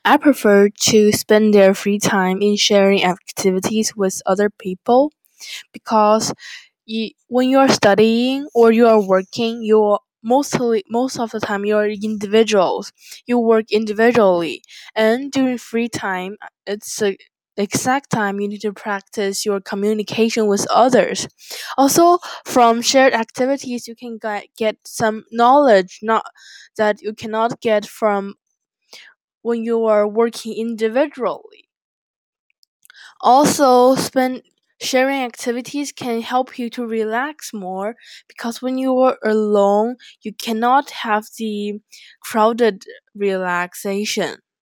I prefer to spend their free time in sharing activities with other people because when you are studying or you are working, most of the time you are individuals. You work individually, and during free time, it's a exact time you need to practice your communication with others. Also, from shared activities, you can get some knowledge not that you cannot get from when you are working individually. Also, spend sharing activities can help you to relax more because when you are alone, you cannot have the crowded relaxation.